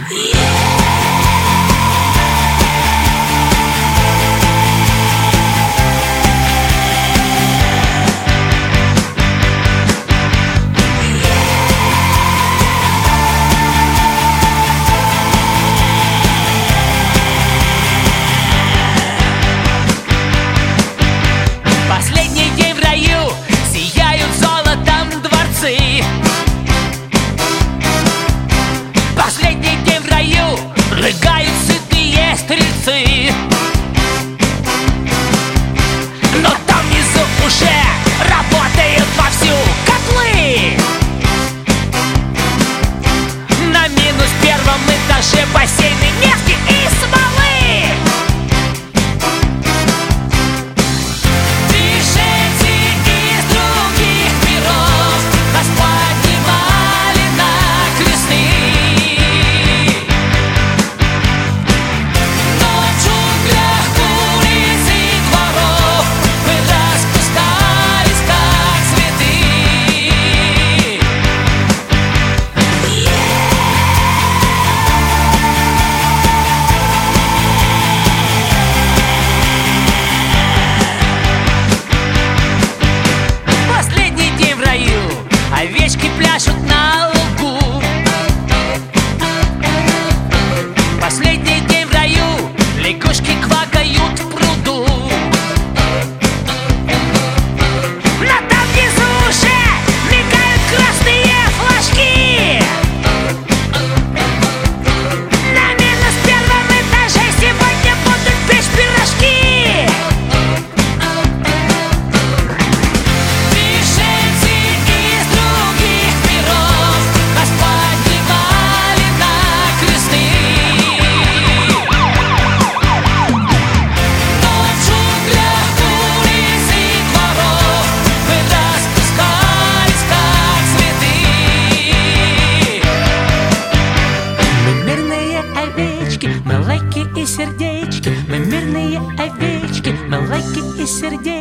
Прыгают сытые стрельцы, но там внизу уже работают вовсю котлы. На минус первом этаже бассейны нефти и смолы. Пришельцы из других миров нас поднимали на кресты. Овечки пляшут на лугу. Последний день в раю. Лягушки квакают в пруду. Но там внизу уже мигают красные флажки. На минус первом этаже сегодня будут печь пирожки. Мы лайки и сердечки, мы мирные овечки, мы лайки и сердечки.